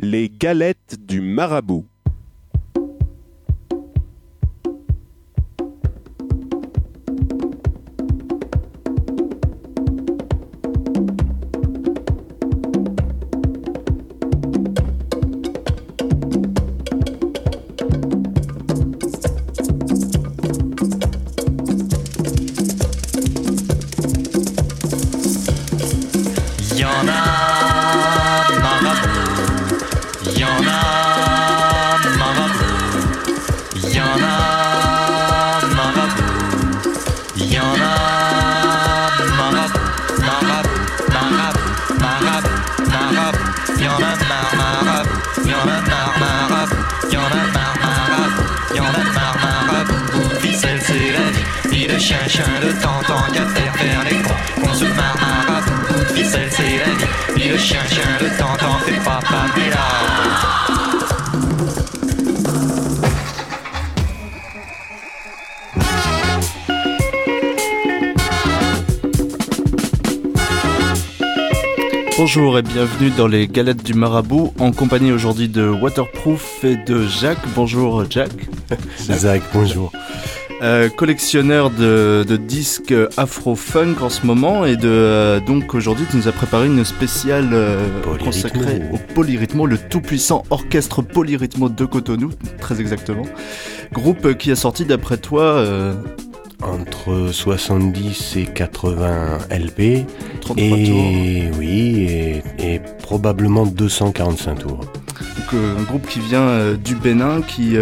Les galettes du marabout. Chien de temps qu'à faire les cons. On se marre marabout, ficelle c'est la vie. Puis le chien de temps fait pas là. Bonjour et bienvenue dans les Galettes du Marabout, en compagnie aujourd'hui de Waterproof et de Jacques. Bonjour Jacques. Zach, bonjour. Collectionneur de disques afro-funk en ce moment, et donc aujourd'hui tu nous as préparé une spéciale consacrée au Polyrythmo, le tout-puissant orchestre Polyrythmo de Cotonou, très exactement. Groupe qui a sorti d'après toi entre 70 et 80 LP 33 tours. Et probablement 245 tours. Donc un groupe qui vient du Bénin,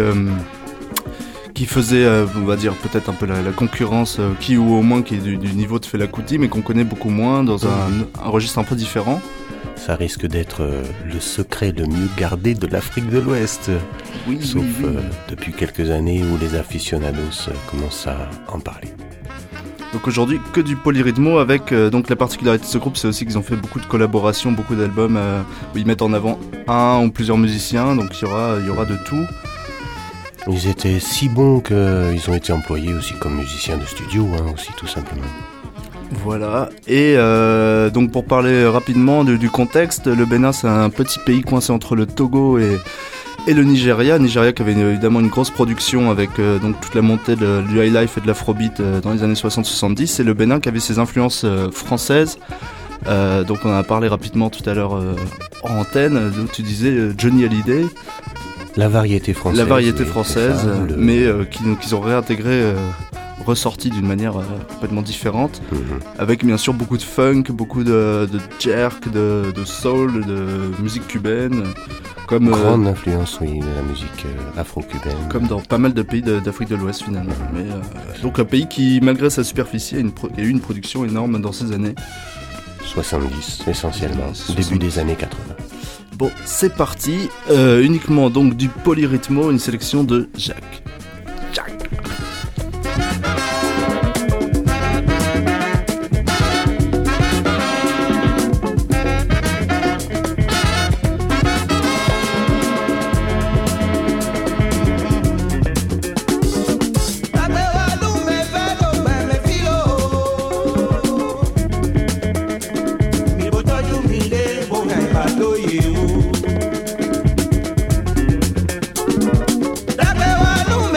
qui faisait, on va dire, peut-être un peu la concurrence, qui ou au moins qui est du niveau de Fela Kuti, mais qu'on connaît beaucoup moins, dans un registre un peu différent. Ça risque d'être le secret le mieux gardé de l'Afrique de l'Ouest. Sauf depuis quelques années où les aficionados commencent à en parler. Donc aujourd'hui, que du Polyrythmo, avec donc la particularité de ce groupe, c'est aussi qu'ils ont fait beaucoup de collaborations, beaucoup d'albums où ils mettent en avant un ou plusieurs musiciens, donc il y aura de tout. Ils étaient si bons qu'ils ont été employés aussi comme musiciens de studio, aussi tout simplement. Voilà, et donc pour parler rapidement du contexte, le Bénin c'est un petit pays coincé entre le Togo et le Nigeria qui avait évidemment une grosse production avec donc toute la montée du high life et de l'afrobeat dans les années 60-70, et le Bénin qui avait ses influences françaises. Donc on en a parlé rapidement tout à l'heure en antenne, où tu disais Johnny Hallyday. La variété française, mais qu'ils ont réintégré, ressorti d'une manière complètement différente, avec bien sûr beaucoup de funk, beaucoup de jerk, de soul, de musique cubaine, comme grande influence, de la musique afro-cubaine, comme dans pas mal de pays d'Afrique de l'Ouest finalement. Mais donc un pays qui, malgré sa superficie, a eu une production énorme dans ces années 70 essentiellement, début des années 80. Bon, c'est parti, uniquement donc du Polyrythmo, une sélection de Jacques. Dame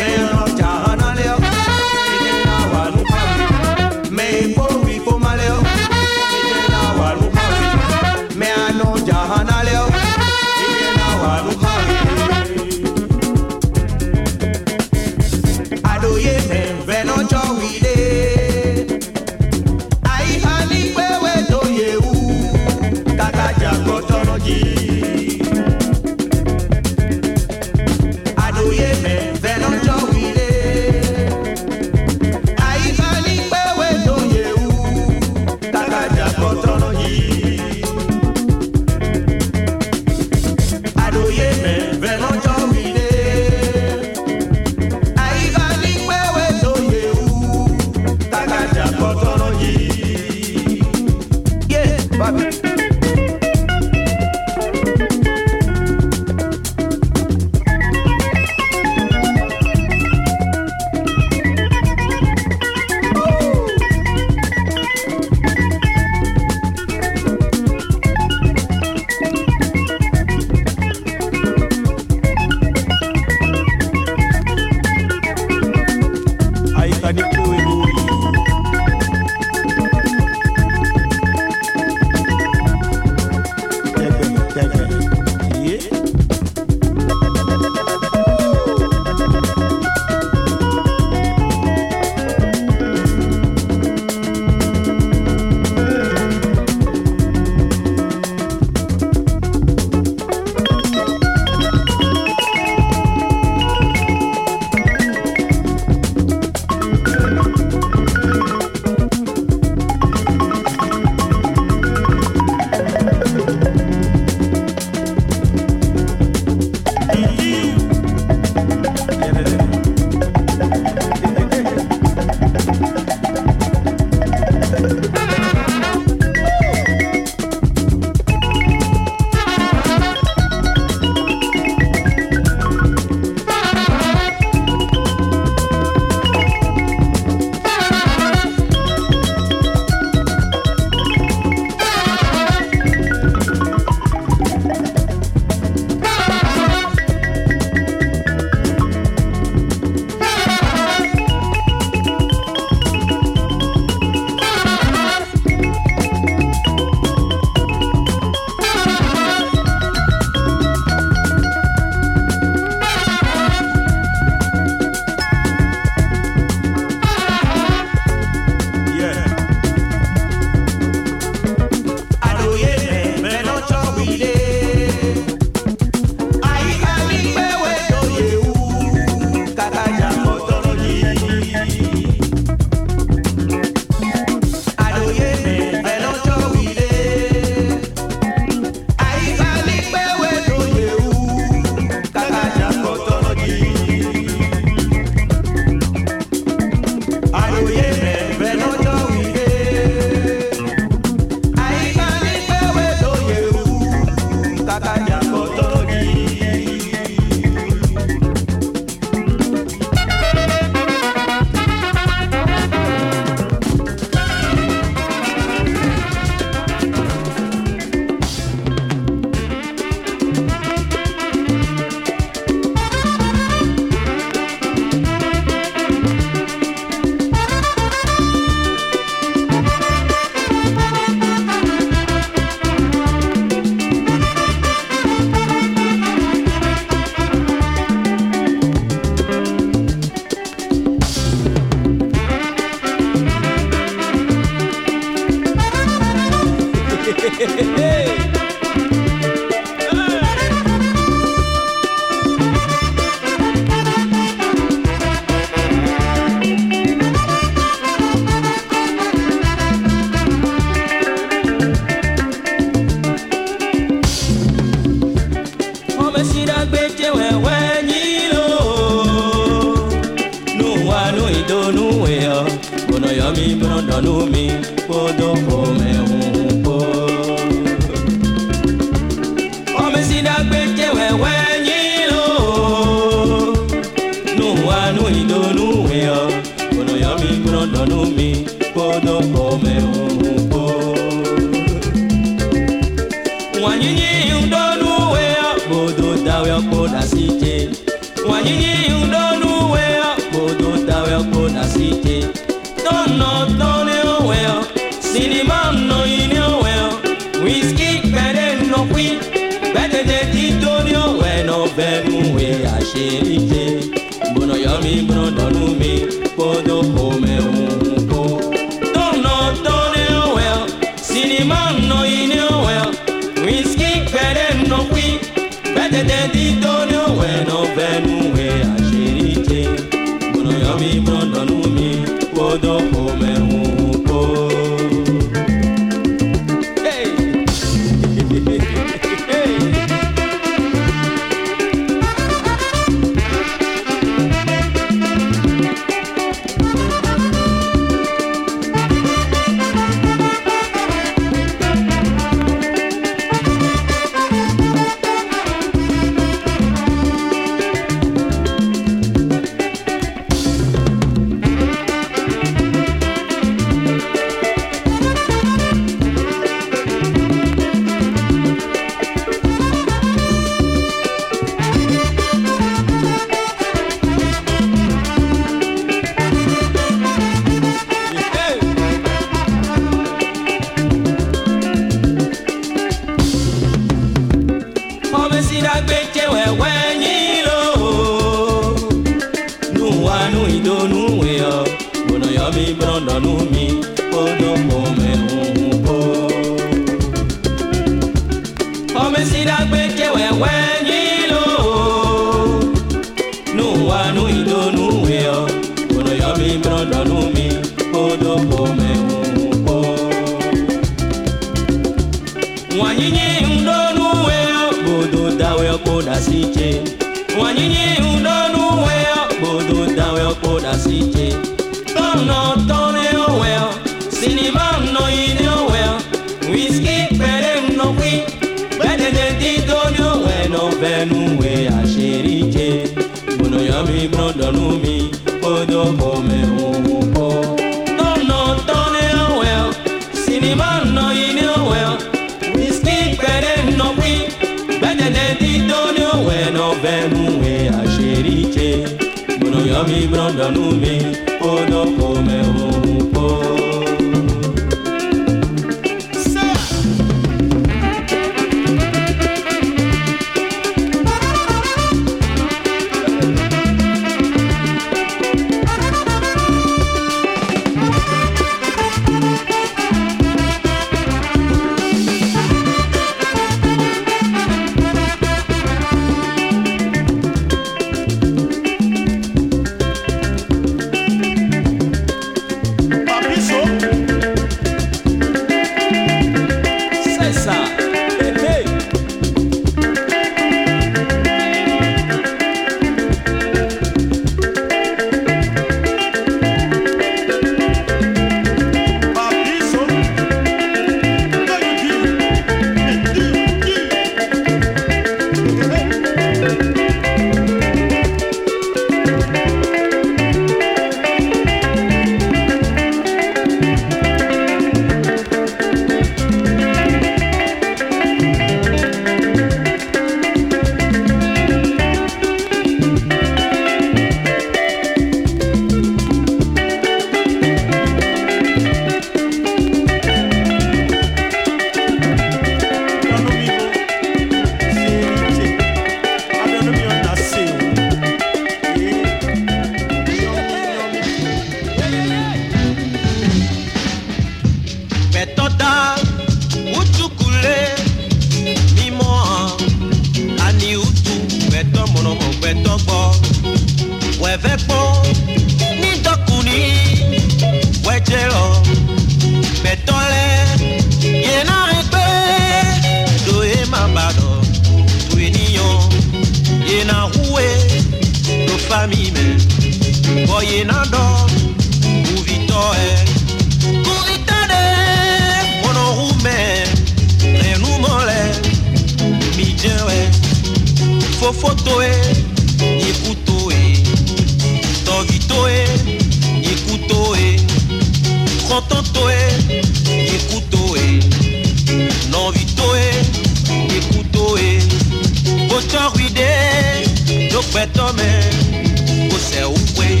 Wevepo, ni dokuni, wejelo, betole, yena repe, doe mambado, tuenion, yena roué, do famille me, boy yena do, ou vitoe, kuritade, mono roume, renou mole, midjewe, fofotoe, yekutoe, tovitoe, yekutoe, kontantoe, yekutoe, novitoe, yekutoe, bocharuide, dokbetome, kose uwe.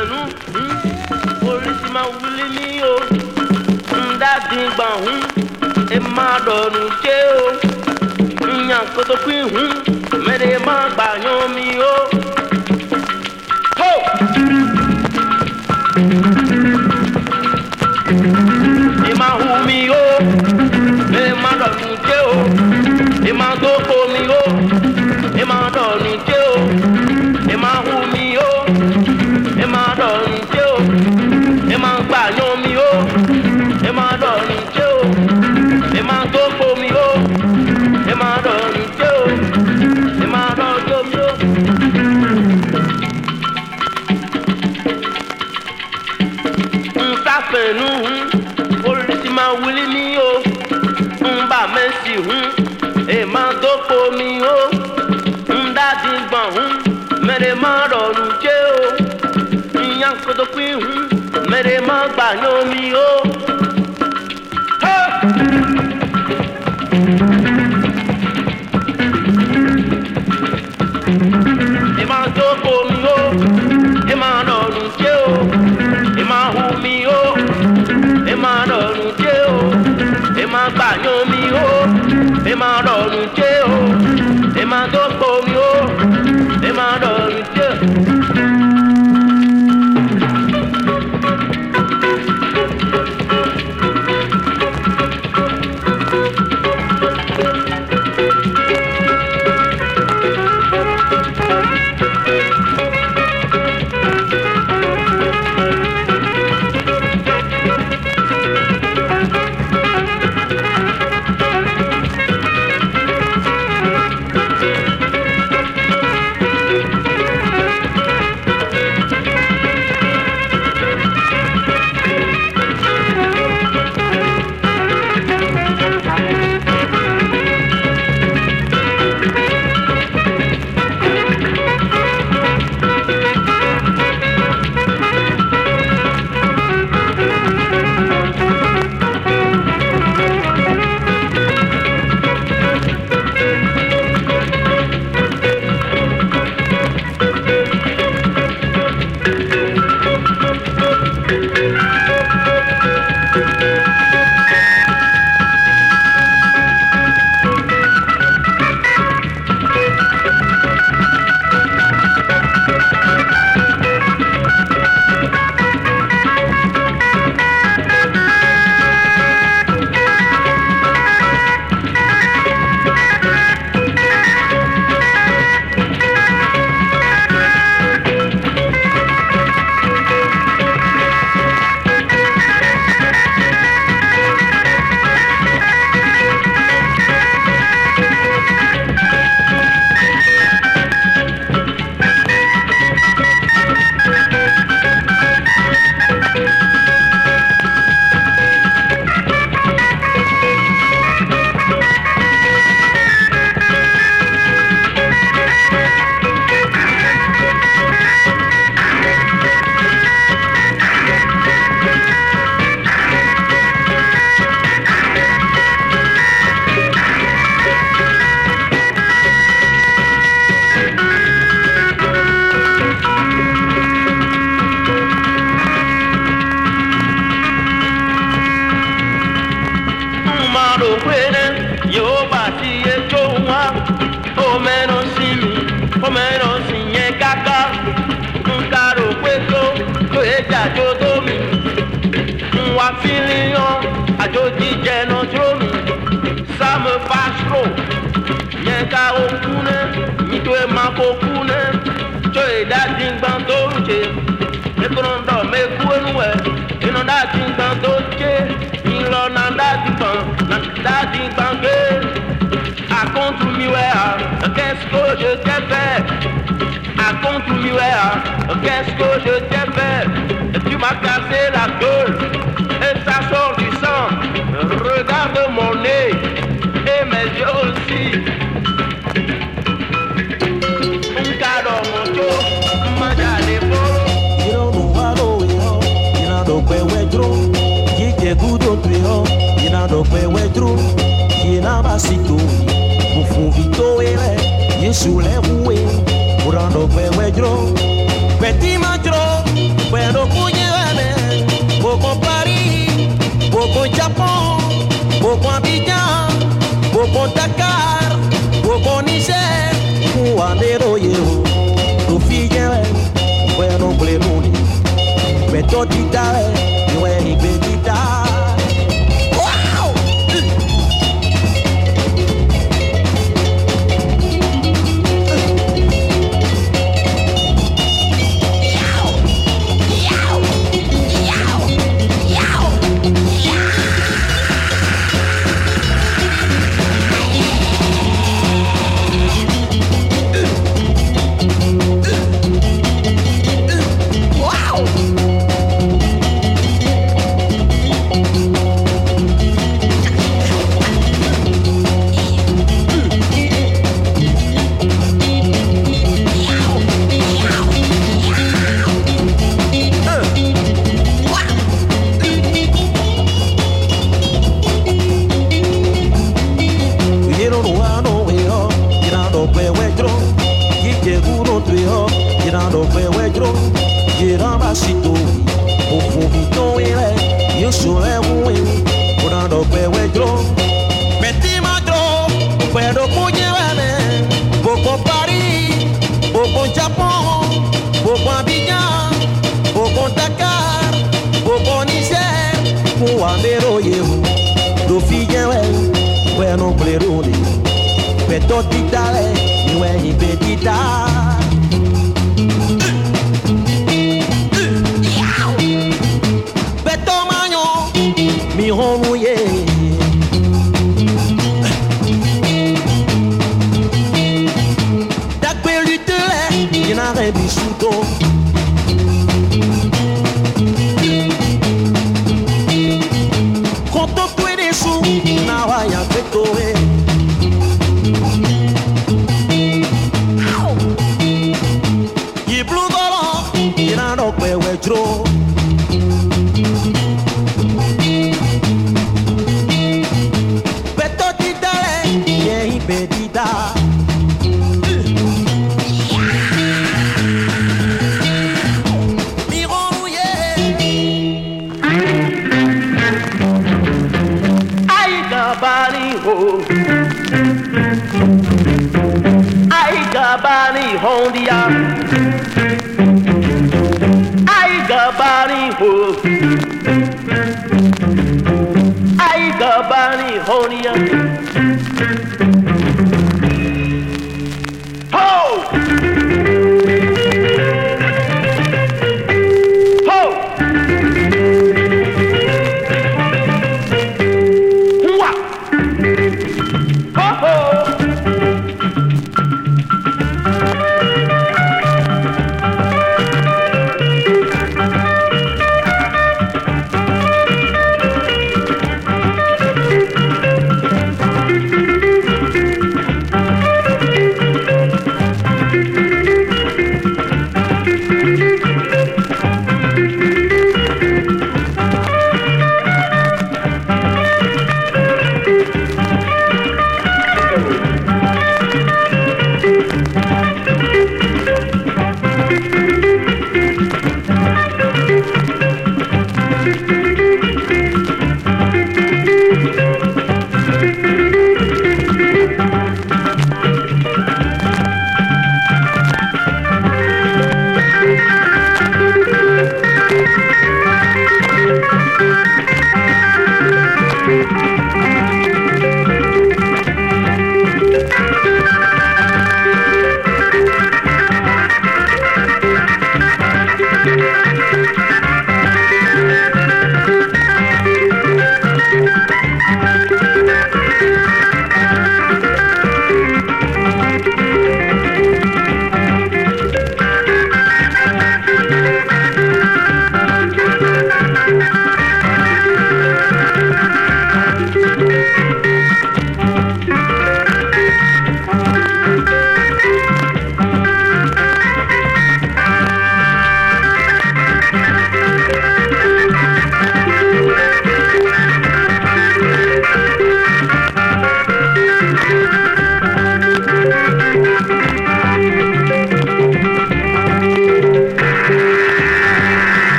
Qu'est-ce que je t'ai fait? Tu m'as cassé la gueule et ça sort du sang. Regarde mon nez et mes yeux aussi. Un cadeau mon Dieu, manja les beaux. You don't know how to you know the way we do. You get good up here, you know the way we do. You know basito, bufu vito ele, you soulève we. Urando way we do. Petit matro, we petotita, iwe ibedita. Wow!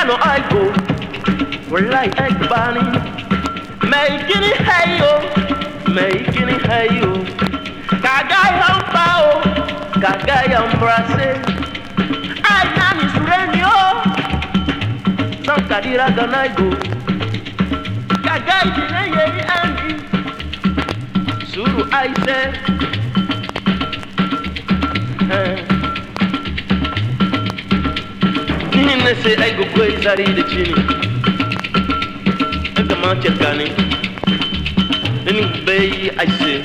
no I go. Wallahi egg bani. Making it hey yo, making it hey yo. Kagay hampao, kagay ambrase. Ay nani surenyo. Sankadira ganai go. Kagay dineye andi. Suru I say. Nini se ay go koi zari de chini. Ega manche gani. Nini bay I say.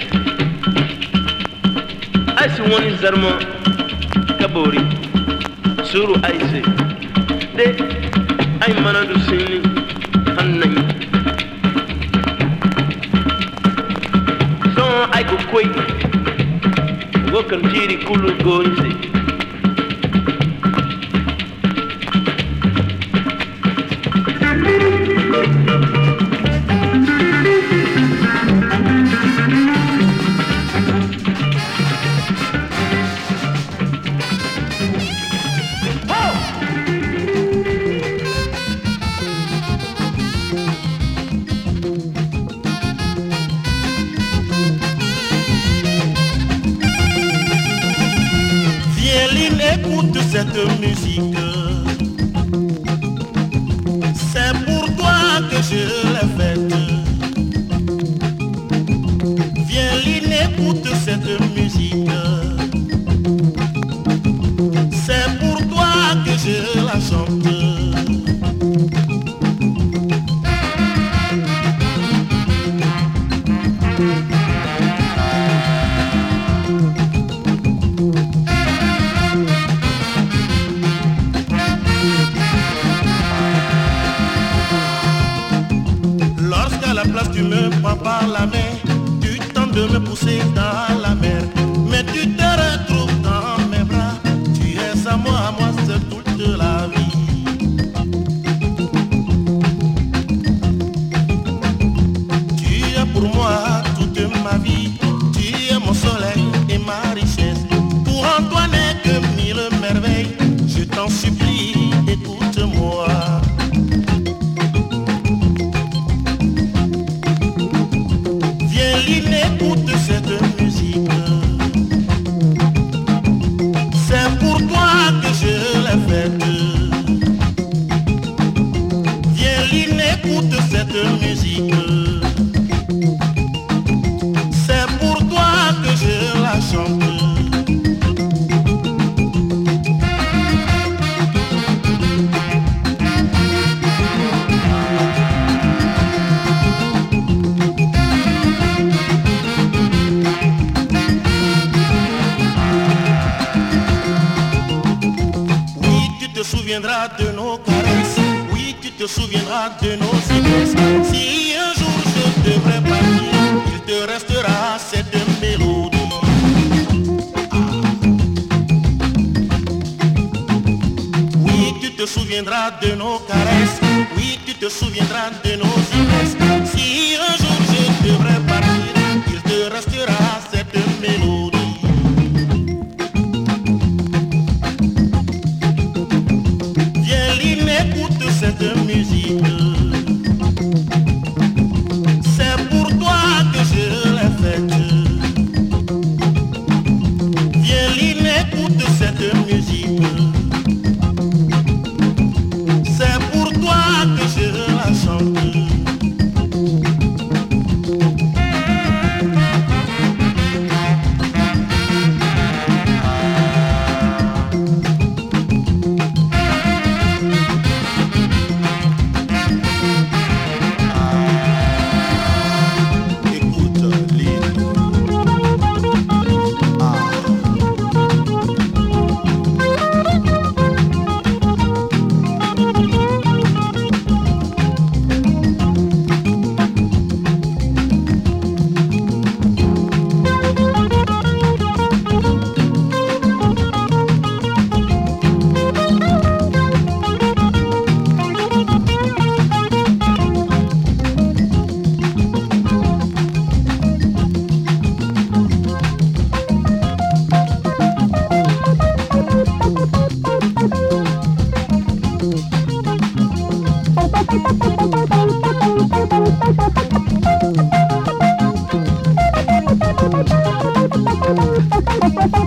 I see one in Zarma Kabori. Suru I say. De ay manadu sini hanai. So I go koi. Go kantiri kulu gonzi. Écoute cette musique. C'est pour toi que je l'ai faite. Viens, Lynn, écoute cette musique. C'est pour toi que je la chante. Tu me prends par la main, tu tentes de me pousser dans la mer, mais tu te retrouves dans mes bras, tu es à moi seul toute la vie. Tu es pour moi toute ma vie, tu es mon soleil et ma richesse. Pour Antoine n'est que mille merveilles, je t'en supplie, écoute-moi. Écoute cette musique. C'est pour toi que je l'ai faite. Viens, Lynn, écoute cette musique. C'est pour toi que je la chante. De nos caresses, oui, tu te souviendras de nos silences. Si un jour je devrais partir, il te restera cette mélodie. Oui, tu te souviendras de nos caresses, oui, tu te souviendras de nos silences. Si un jour je devrais partir, il te restera cette mélodie. Écoute cette musique. C'est pour toi que je l'ai faite. Viens, Lynn, écoute cette musique. C'est pour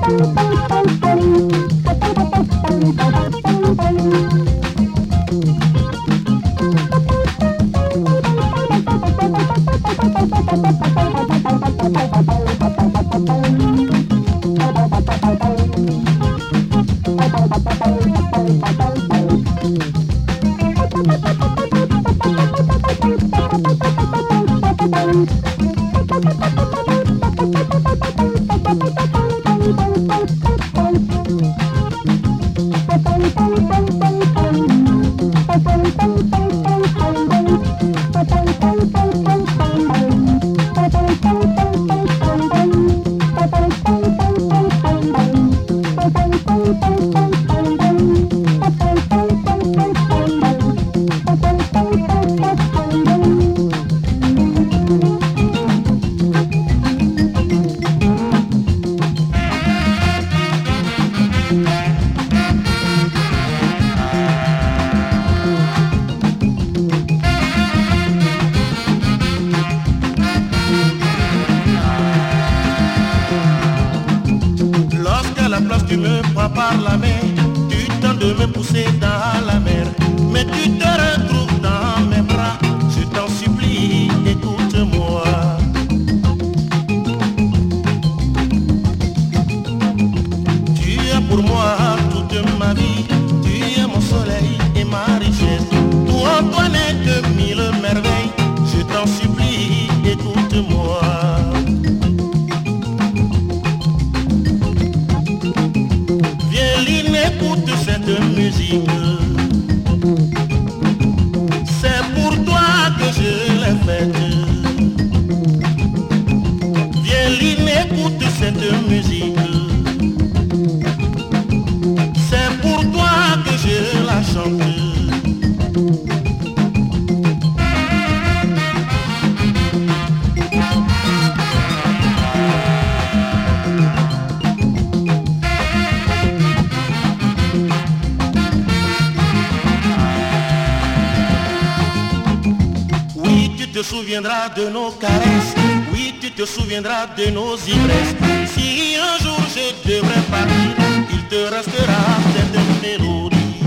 De nos caresses, oui tu te souviendras de nos ivresses. Si un jour je devrais partir, il te restera cette mélodie.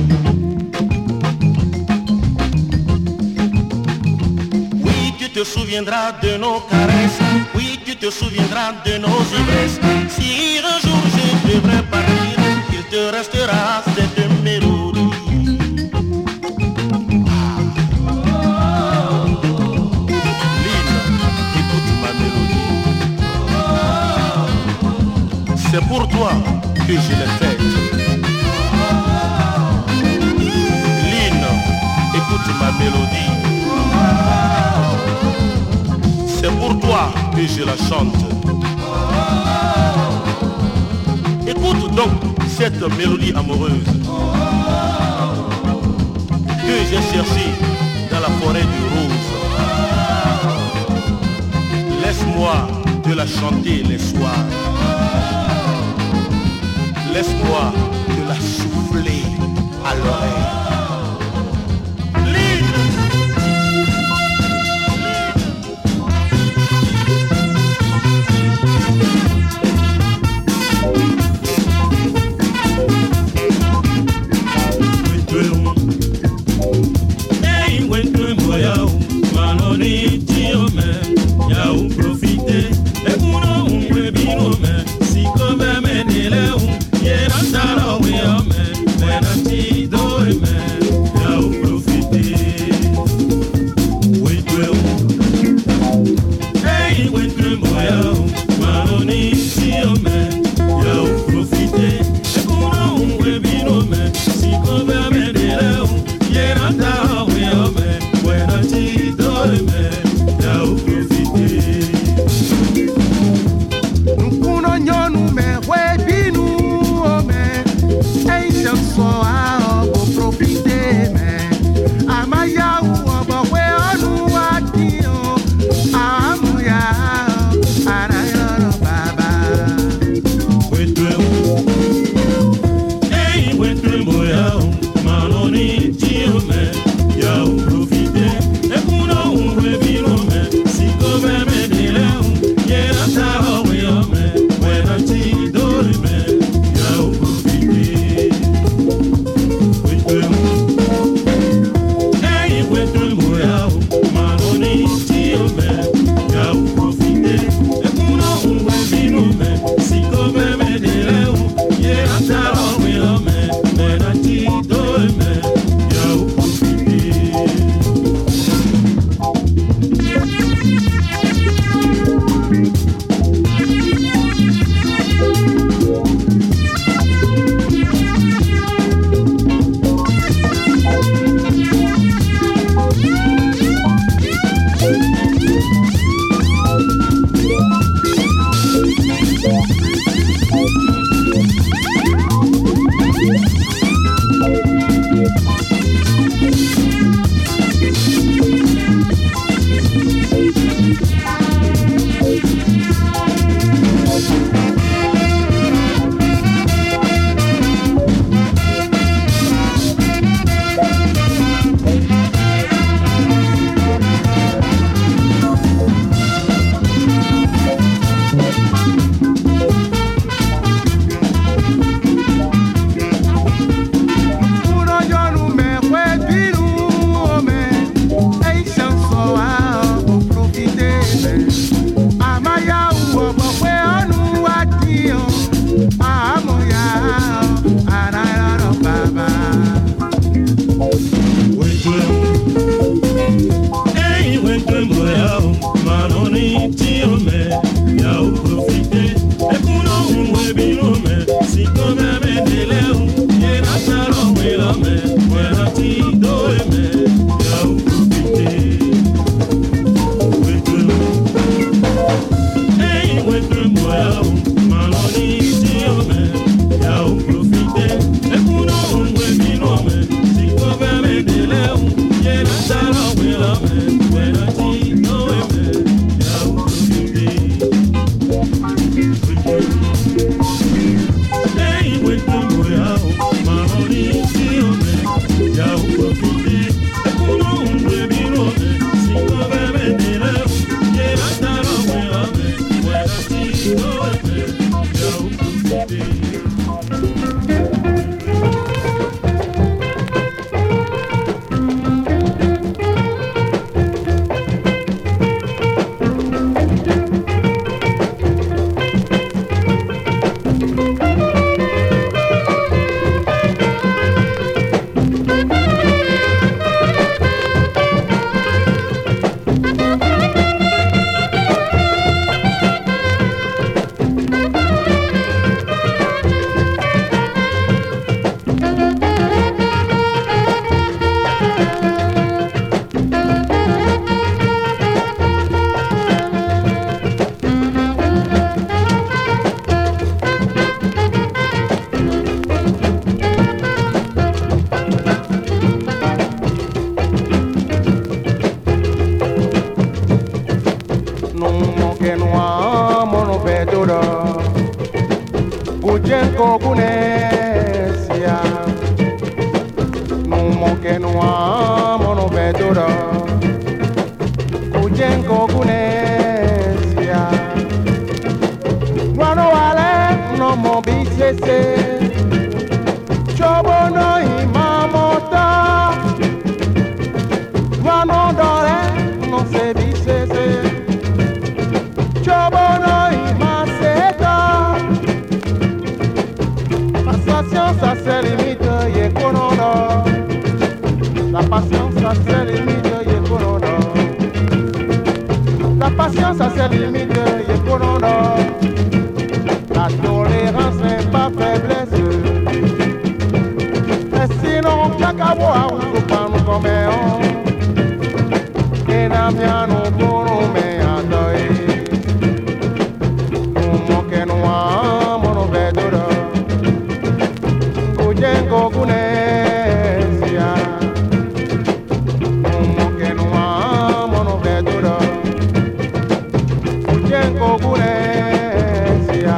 Oui tu te souviendras de nos caresses, oui tu te souviendras de nos ivresses. Si un jour je devrais partir, il te restera cette mélodie. C'est pour toi que je l'ai faite. Lynn, écoute ma mélodie. C'est pour toi que je la chante. Écoute donc cette mélodie amoureuse que j'ai cherchée dans la forêt du rose. Laisse-moi te la chanter les soirs. Laisse-moi te la souffler à l'oreille. Man. kenwa mono bedoro Kujenko kunesia Numo kenwa mono bedoro Kujenko kunesia Wano wale no mo bisese Chobo no imamota Wano dore no se bisese Chobo no imaseta La patience a ses limites, yé konono La patience a ses limites, yé konono La patience a ses limites, yé konono La tolérance n'est pas faiblesse Et sinon, kakawa, on se prend nous comme on Et n'a bien nous pour nous mais adoye Nous moquer nous mon vedoro Kujengo kunesia Nous moquer nous mon vedoro Kujengo kunesia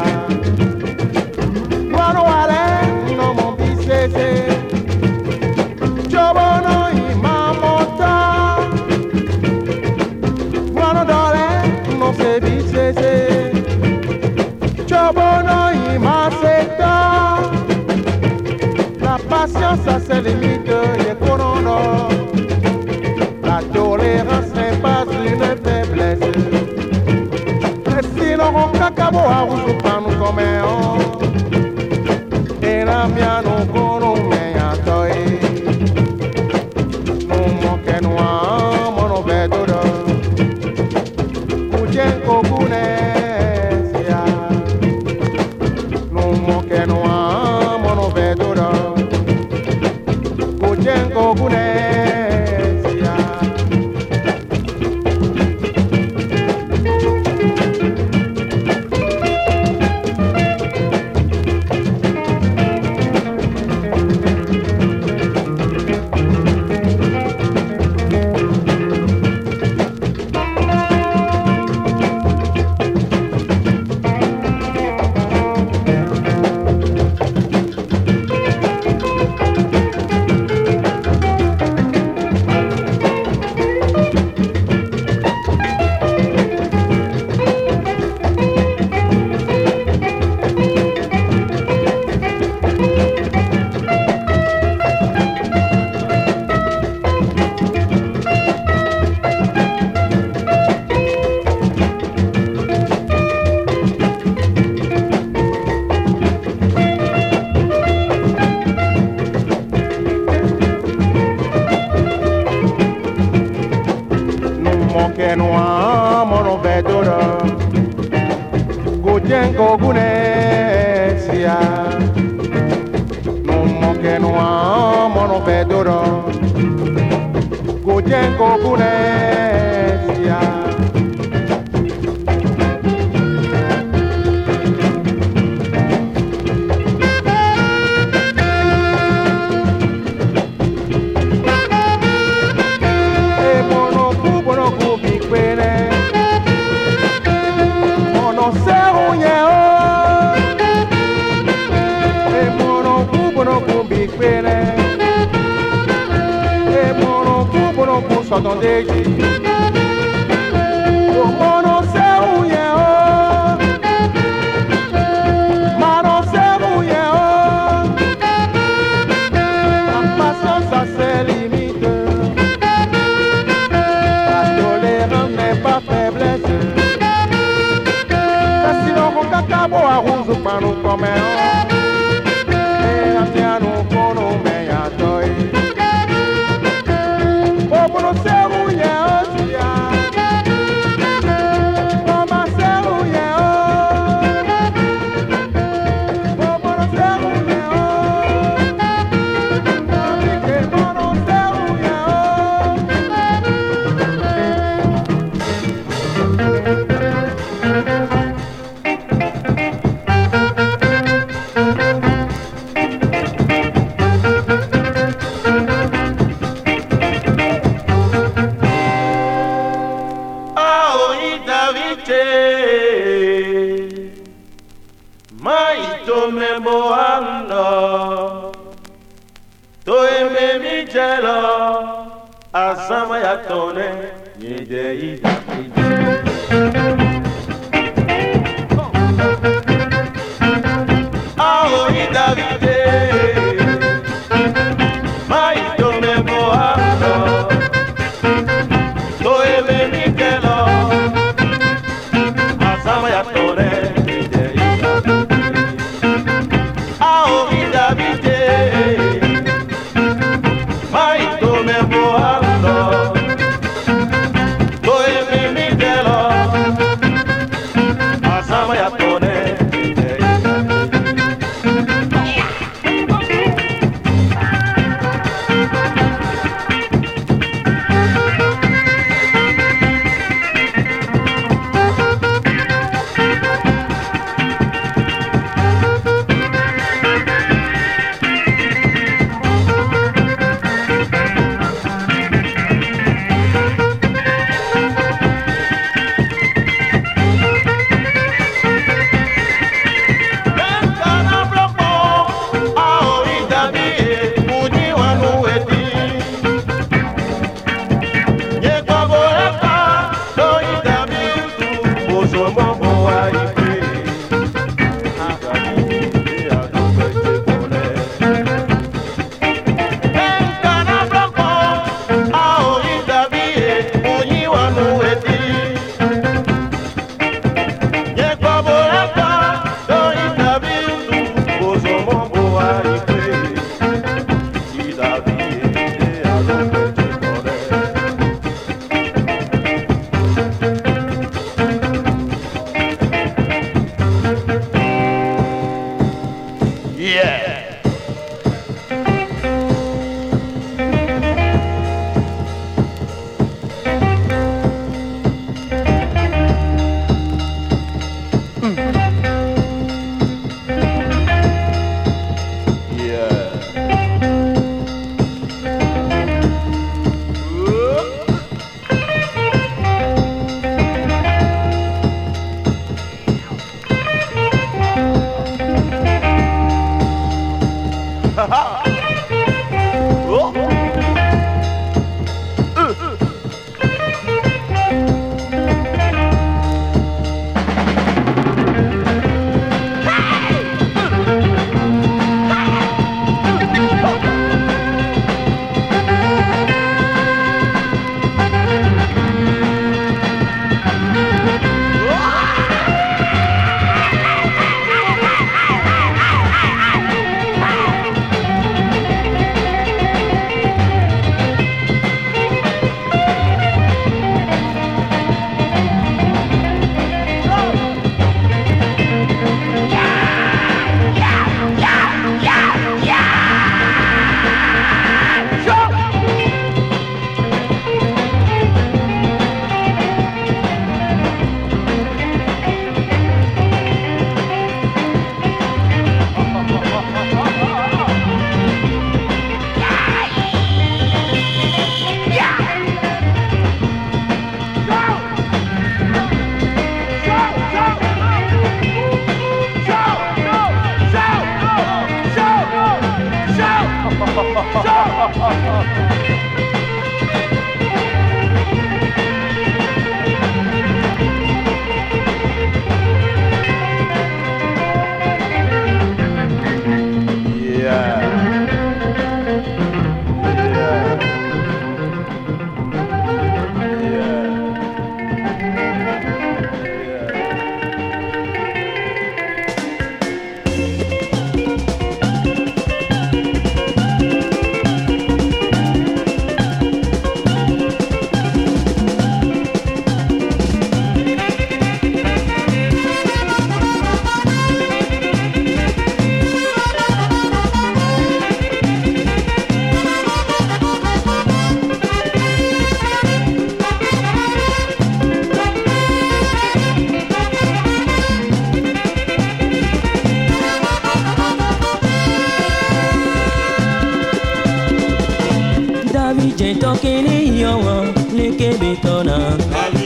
Wano wale no mon bisese Chobo no imamota Wano dole no se bisese Chobo no imaseta La patience a ses limites, yé konono La tolérance n'est pas une faiblesse Sinon on kakabo a usupanu comme on Et la mia no kono me atoye No moke noa mono vedoro Kujenko kunesia No moke noa mono vedoro Kujenko kunesia Kenwa mono vedora Kujengo kunesia Numo kenwa mono vedora Kujengo kunesia Só deji O mono se unye o Mano se unye o La patience a ses limites La tolérance n'est pas faiblesse Sinon on kakabo a rouge pa nous comme on Et la mia nous kono me atoi Mono se unye o tia Mama se unye o Mono se unye o Nabike mono se unye o to me boando to eme mi jelo asama ya tone nyede ida aho ida vide mai to me boando to eme mi jelo asama ya tone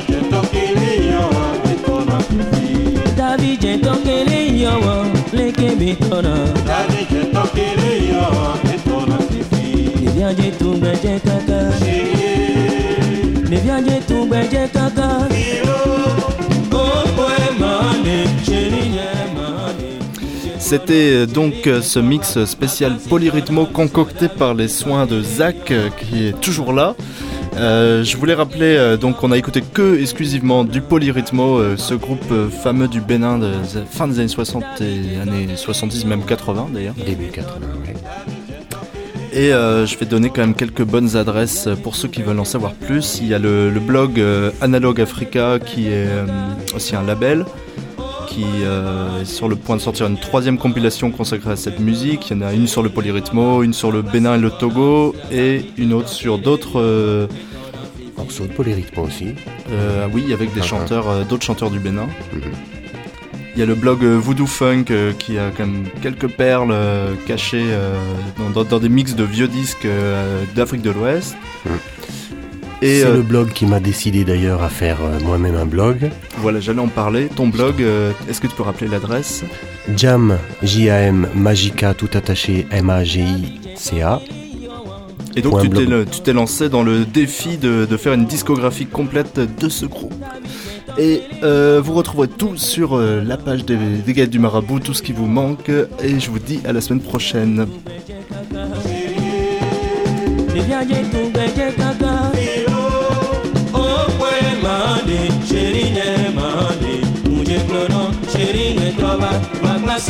David Jentokele yowo leke bitona Davi je tokele yo Etona fifi Ne viaje tu beje kaka Ne viaje tu beje kaka C'était donc ce mix spécial Polyrythmo concocté par les soins de Zach qui est toujours là. Je voulais rappeler donc on a écouté que exclusivement du Polyrythmo, ce groupe fameux du Bénin de fin des années 60 et années 70 même 80 d'ailleurs. Début 80, oui. Et je vais donner quand même quelques bonnes adresses pour ceux qui veulent en savoir plus. Il y a le blog Analog Africa qui est aussi un label qui est sur le point de sortir une 3e compilation consacrée à cette musique. Il y en a une sur le Polyrythmo, une sur le Bénin et le Togo et une autre sur d'autres morceaux de Polyrythmo aussi. Oui, avec des chanteurs, d'autres chanteurs du Bénin. Il y a le blog Voodoo Funk qui a quand même quelques perles cachées dans des mix de vieux disques d'Afrique de l'Ouest. Et c'est le blog qui m'a décidé d'ailleurs à faire moi-même un blog. Voilà, j'allais en parler. Ton blog, est-ce que tu peux rappeler l'adresse ? Jam, J-A-M, Magica, tout attaché, M-A-G-I-C-A. Et donc tu t'es lancé dans le défi de faire une discographie complète de ce groupe. Et vous retrouverez tout sur la page des Guides du Marabout, tout ce qui vous manque. Et je vous dis à la semaine prochaine.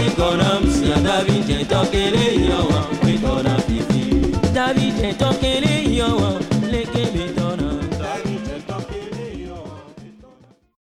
David